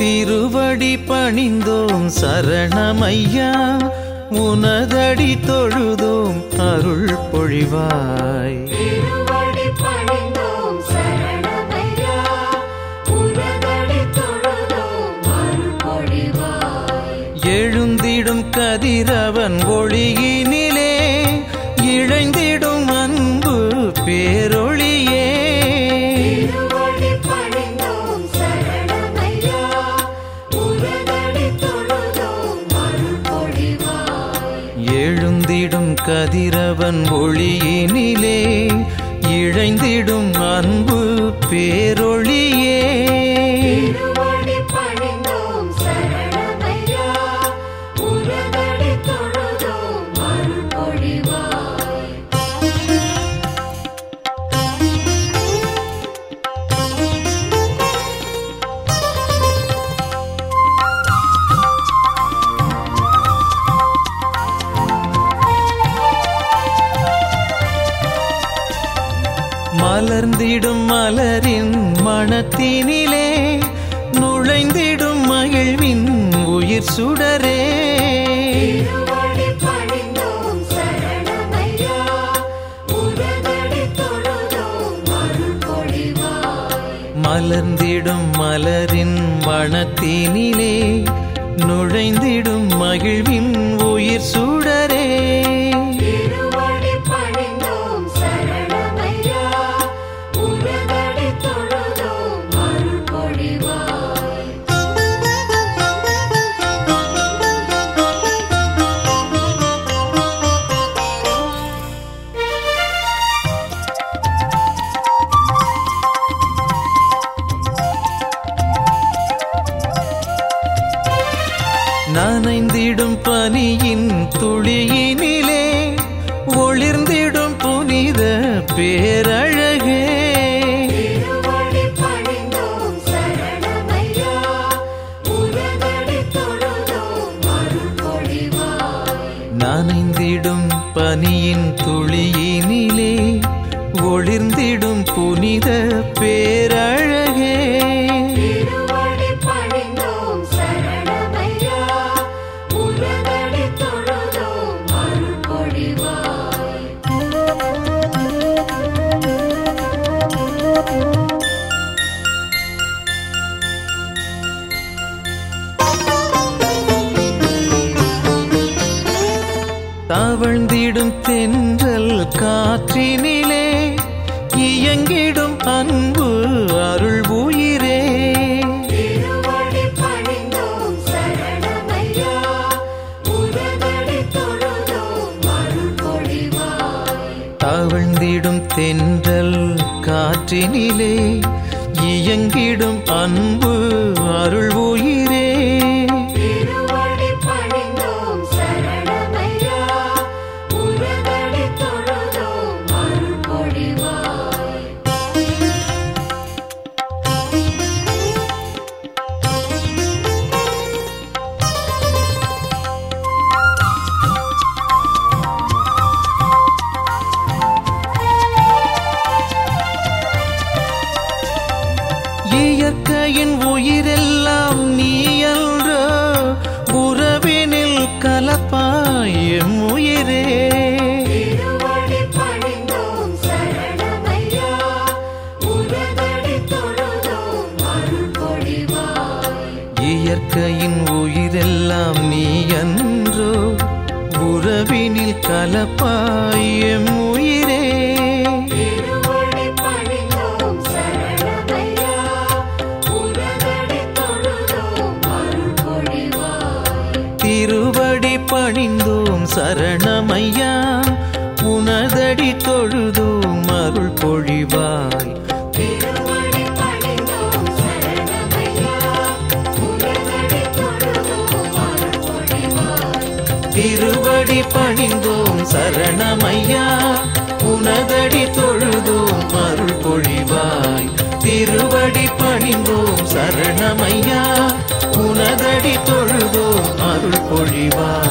திருவடி பணிந்தோம் சரணமையா, உனதடி தொழுதோம் அருள் பொழிவாய். திருவடி பணிந்தோம் சரணமையா, உனதடி தொழுதோம் அருள் பொழிவாய். எழுந்திடும் கதிரவன் ஒளியினிலே இழைந்திடும் அன்பு பேரொளியே. திருவடி பணிந்தோம் சரணமையா, உனதடி தொழுதோம் அருள் பொழிவாய். எழுந்திடும் கதிரவன் ஒளியினிலே இழைந்திடும் அன்பு பேரொளியே. திருவடி பணிந்தோம் சரணமையா, உனதடி தொழுதோம் அருள் பொழிவாய். மலர்ந்திடும் மலரின் மணத்தினிலே நுழைந்திடும் மகிழ்வின் உயிர் சுடரே. திருவடி பணிந்தோம் சரணமையா, உனதடி தொழுதோம் அருள் பொழிவாய். மலர்ந்திடும் மலரின் மணத்தினிலே நுழைந்திடும் மகிழ்வின் உயிர் சுடரே. திருவடி பணிந்தோம் சரணமையா, உனதடி தொழுதோம் அருள் பொழிவாய். நனைந்திடும் பனியின் துளியினிலே ஒளிர்ந்திடும் புனித பேரழகே. திருவடி பணிந்தோம் சரணமையா, உனதடி தொழுதோம் அருள் பொழிவாய். நனைந்திடும் பனியின் துளியினிலே ஒளிர்ந்திடும் புனித பேரழகே. திருவடி பணிந்தோம் சரணமையா, உனதடி தொழுதோம் அருள் பொழிவாய். தவழ்ந்திடும் தென்றல் காற்றினிலே இயங்கிடும் அன்பு அருள் உயிரே. திருவடி பணிந்தோம் சரணமையா, உனதடி தொழுதோம் அருள் பொழிவாய். தவழ்ந்திடும் தென்றல் காற்றினிலே இயங்கிடும் அன்பு அருள் உயிரே. திருவடி பணிந்தோம் சரணமையா, உனதடி தொழுதோம் அருள் பொழிவாய். இயற்கையின் உயிரெல்லாம் நீ அன்றோ, உறவினில் கலப்பாயும் உயிரே. திருவடி பணிந்தோம் சரணமையா, உனதடி தொழுதோம் அருள் பொழிவாய். இயற்கையின் உயிரெல்லாம் நீ அன்றோ, உறவினில் கலப்பாயும் உயிரே. திருவடி பணிந்தோம் சரணமையா, உனதடி தொழுதோம் அருள் பொழிவாய். திருவடி பணிந்தோம் சரணமையா, உனதடி தொழுதோம் அருள் பொழிவாய். திருவடி பணிந்தோம் சரணமையா, உனதடி தொழுதோம் அருள் பொழிவாய். திருவடி பணிந்தோம் சரணமையா, உனதடி தொழுதோம் அருள் பொழிவாய். திருவடி பணிந்தோம் சரணமையா, உனதடி தொழுதோம் அருள் பொழிவாய்.